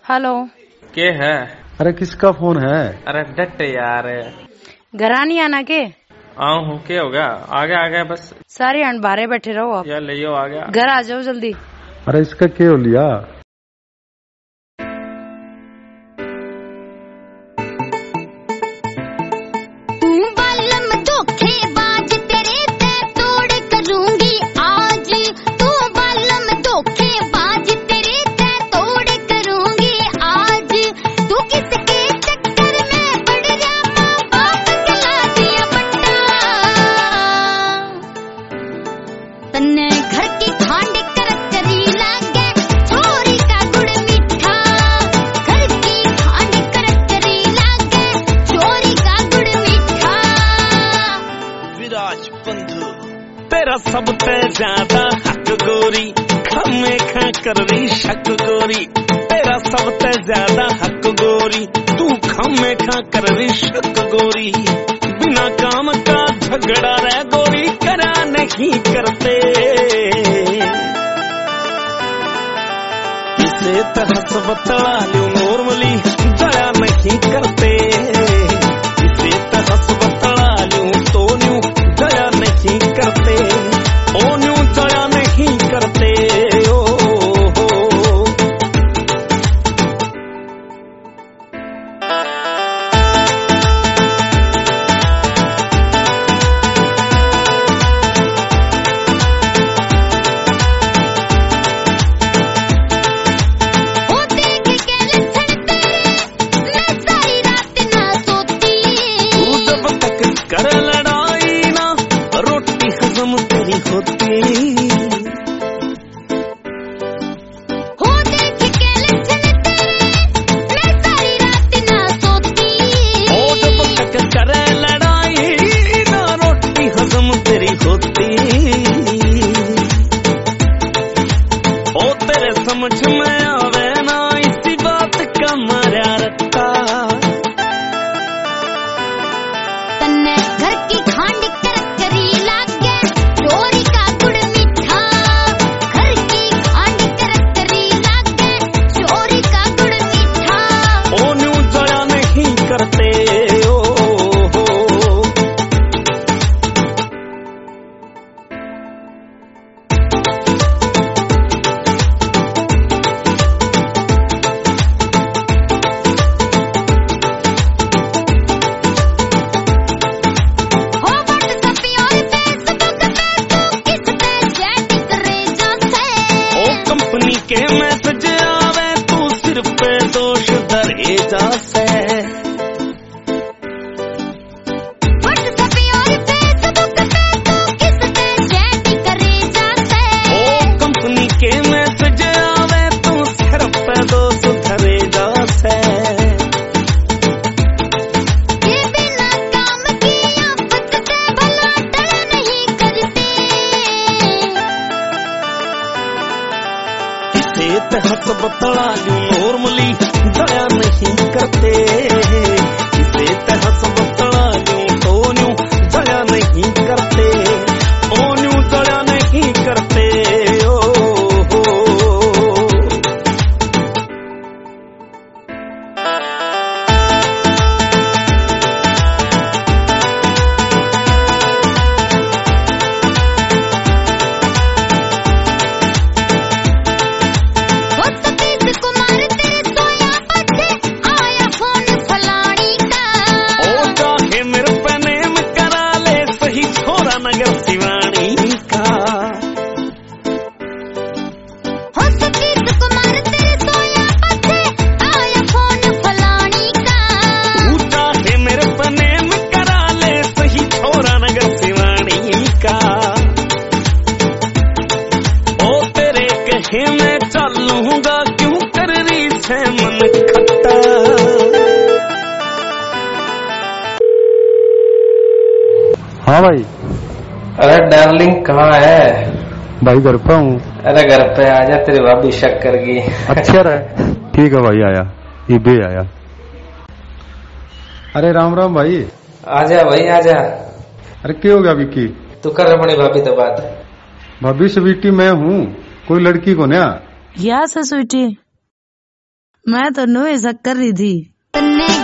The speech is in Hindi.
हेलो। के है? अरे किसका फोन है? अरे डट यार, घर नहीं आना के? आऊँ हूँ, क्या हो गया? आ गया बस। सारे अण बाहर बैठे रहो आप। यार ले आ गया। घर आ जाओ जल्दी। अरे इसका क्या हो लिया? तेरा सबसे ज्यादा हक गोरी, खमे खा कर रही शक गोरी। तेरा सबसे ज्यादा हक गोरी, तू खमे खा कर रही शक गोरी। बिना काम का झगड़ा रे गोरी, करा नहीं करते। इसे तरह से बतला लूं नॉर्मली, दया नहीं करते। इसे तरह से बतला लूं तो न्यू दया नहीं करते। ओ न्यू दया नहीं करते। कर लड़ाई ना रोटी हजम तेरी होती। हो देख के लक्षण तेरे, मैं सारी रात ना सोती। ओ जब तक करे लड़ाई ना रोटी हजम तेरी होती। ओ तेरे समझ में आवे ना इसी बात का मारा रखता। तन्ने घर की खांड करकरी लागे, चोरी का गुड़ मीठा। घर की खांड करकरी लागे, चोरी का गुड़ मीठा। ओ न्यू दया नहीं करते। हो व्हाट्सएप और फेसबुक पे तू किस पे चैट करे जाते। ओ कंपनी के मैसेज आवे, तू सिर पे दोष धरे जासे। व्हाट्सएप और फेसबुक पे तू किस पे चैट करे जाते। ओ कंपनी के मैसेज आवे, तू सिर पे दोष धरे जासे। ये बिना काम की आफत से भला टल नहीं करते। इसे तहत बतला लूं नॉर्मली, दया नहीं करते। इसे तहत बतला लूं तो न्यू दया नहीं करते। ओ न्यू दया नहीं करते। हो सतीश कुमार तेरे सोया पछे, आया फोन फलानी का। ओ चाहे मेरे पे नेम करा ले, सही छोरा नगर सिवानी का। हो सतीश कुमार तेरे सोया पछे, आया फोन फलानी का। तू चाहे मेरे पे नेम करा ले, सही छोरा नगर सिवानी का। ओ तेरे कहे मैं चलूंगा, क्यों कर रही से मन खट्टा। हाँ भाई। अरे डार्लिंग कहाँ है? भाई घर पे हूँ। अरे घर पे आजा, तेरी भाभी शक कर गई। अच्छा रहे। ठीक है भाई, आया ये भी आया। अरे राम राम भाई। आजा भाई आजा। अरे क्या हो गया विक्की? तू कर अपनी भाभी तो बात। भाभी स्वीटी मैं हूँ, कोई लड़की को ना। यस स्वीटी, मैं तो नो ऐसा कर रही थी। तन्ने